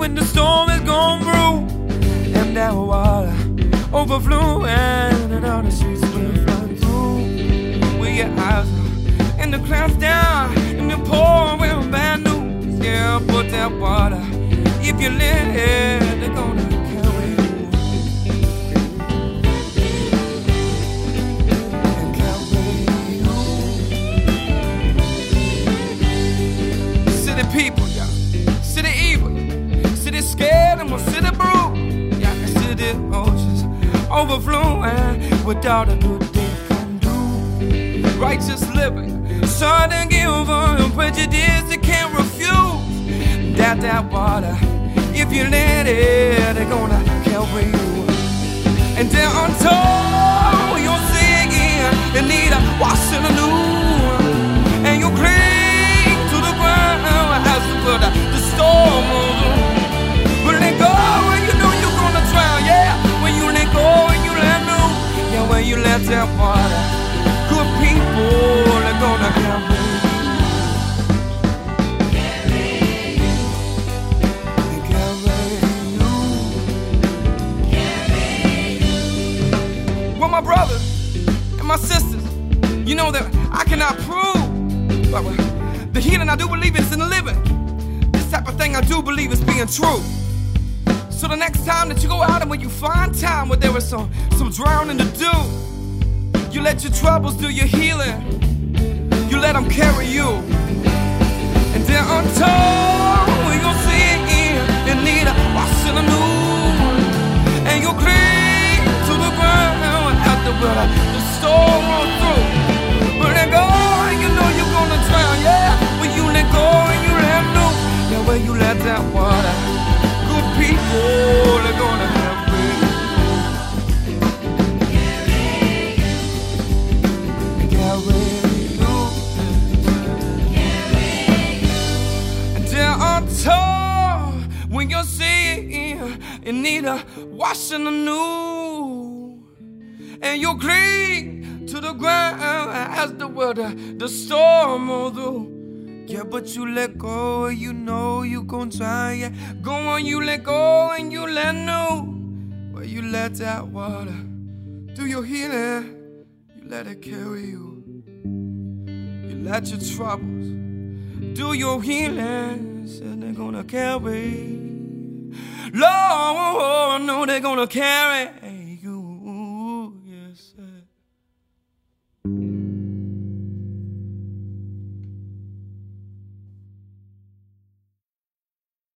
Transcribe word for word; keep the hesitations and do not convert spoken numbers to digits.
when the storm is gone through, and that water overflowing, and all the streets will flood through. With your eyes and the clouds down, and the pouring with bad news. Yeah, put that water. If you let it, they're gonna carry you and carry you. City people, yeah, city evil, city scared and we'll city bruised. Yeah, I can see the oceans overflowing with all the good they can do. Righteous living, son and giver, and prejudice they can't refuse. That that water, if you let it, they're gonna carry you. And they're untold, you'll see again, you need a washing anew. And you cling to the ground as the water, the storm moves on. But let go when you know you're gonna drown, yeah. When you let go and you let go, yeah, when you let that water, good people are gonna carry you. My brothers and my sisters, you know that I cannot prove, but the healing I do believe is in the living. This type of thing I do believe is being true. So the next time that you go out and when you find time where there is some, some drowning to do, you let your troubles do your healing. You let them carry you. And they're untold, we gon' see it in, in need of washing anew. And you'll cling to the ground. The, the storm roll through, but let go and you know you're gonna drown, yeah. When you let go and you let go, yeah, when you let that water, good people are gonna help you. Carry you, and they're untold when you're seeing in need of washing anew. And you cling to the ground as the water, the storm all through. Yeah, but you let go, you know you gon' try. Yeah, go on, you let go and you let know. Well, you let that water do your healing. You let it carry you. You let your troubles do your healing. And they're gonna carry. Lord, no, they're gonna carry.